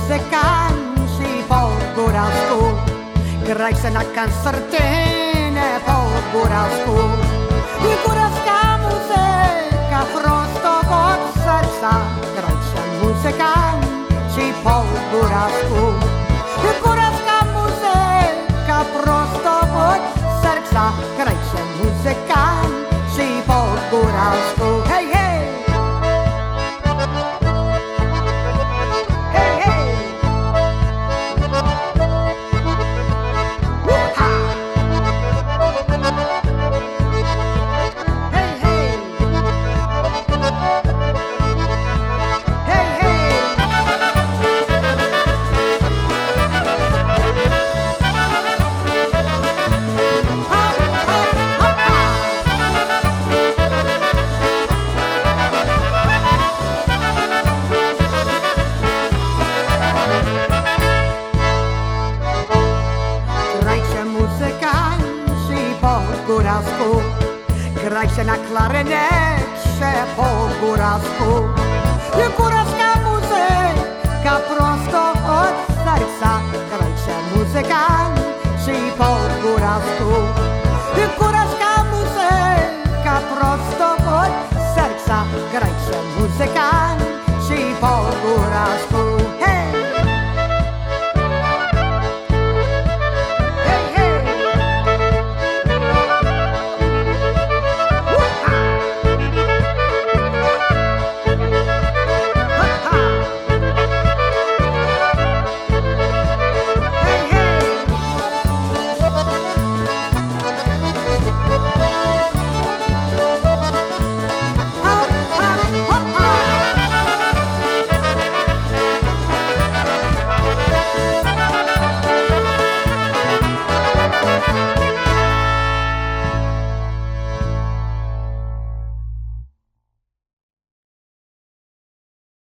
muzykanci po góralsku, grajcie na koncertynie po góralsku. I góralska muzyka prosto od serca, grajcie muzykanci po góralsku. I góralska muzyka prosto od serca, grajcie muzykanci po góralsku. Hej, hej! Góralsku, grajcie na klarynecie po góralsku. I góralska muzyka prosto od serca, grajcie muzykanci